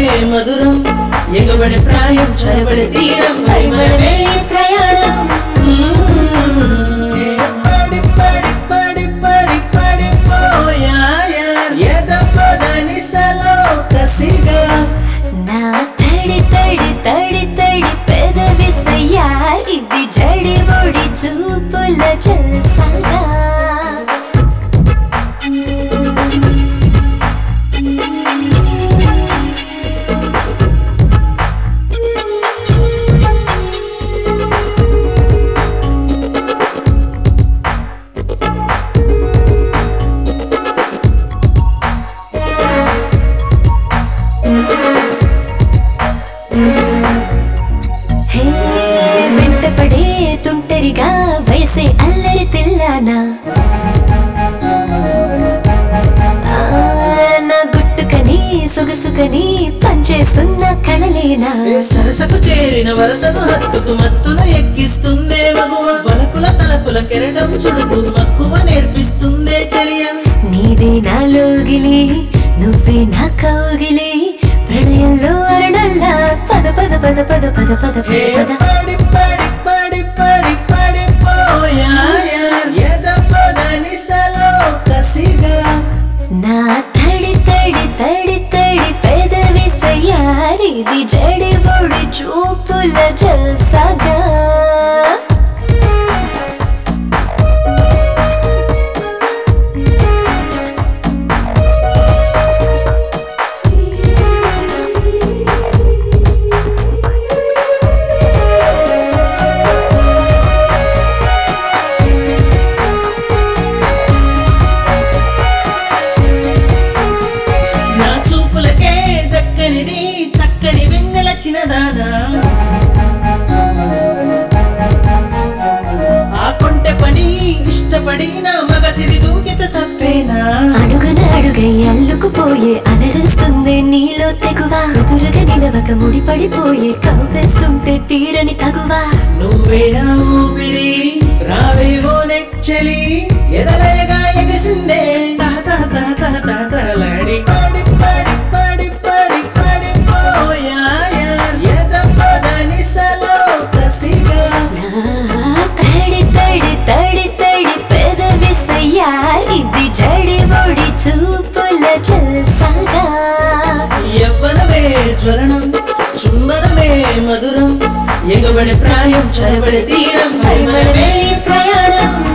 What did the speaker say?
మధురం ఎగబడి ప్రాయం చరబడి తీరం పరిమళమే ప్రయాణం పడి పడి పడి పడి పడిపోయా ఎద పదనిసలో కసిగా నా తడి తడి తడి తడి పెదవిసయ్యా ఇది జడి ఒడి చూపుల జల్సాగా వెంటపడే తుంటరిగా వయసే అల్లరి తెల్లానా నా గుట్టుకని సొగసుకని పనిచేస్తున్న కళలేనా సరసకు చేరిన వరసను హత్తుకు మత్తున ఎక్కిస్తుందే మగువ వలపుల తలపుల కెరటం చుడుతూ మక్కువ నేర్పిస్తుందే చలియ నీదే నా లోగిలి నువ్వే నా కౌగిలి ప్రణయంలో అరణల్లా పద పద పద పద పద పద పద పడి పడి పడి పడి పడిపోయా ఎద పదనిసలో కసిగా నా తడి తడి తడి తడి పెదవిసయ్యారిది జడి ఒడి చూపుల జల్సాగా చక్కని వెన్నెల చిన్నదానా ఆ కొంటె పని ఇష్టపడిన మగసిరి దూకిత తప్పేనా అడుగున అడుగై అల్లుకుపోయే అలరిస్తుంది నీలో తెగువ కుదురుగా నిలవక ముడిపడిపోయే కవ్వేస్తుంటే తీరని తగువా నువ్వేనా ఊపిరి రావేవో నెచ్చలి ఎదలయగా ఎగసిందే తహ తహ తహ తహ తహ తహలాడి పడి పడి పడి పడి పడిపోయా ఎద పదనిసలో కసిగా తడి తడి తడి తడి పెదవిసయ్యా ఇది జడి ఒడి చూపుల జల్సాగా యవ్వనమే జ్వలనం చుంబనమే మధురం ఎగబడి ప్రాయం చరబడి తీరం పరిమళమే ప్రయాణం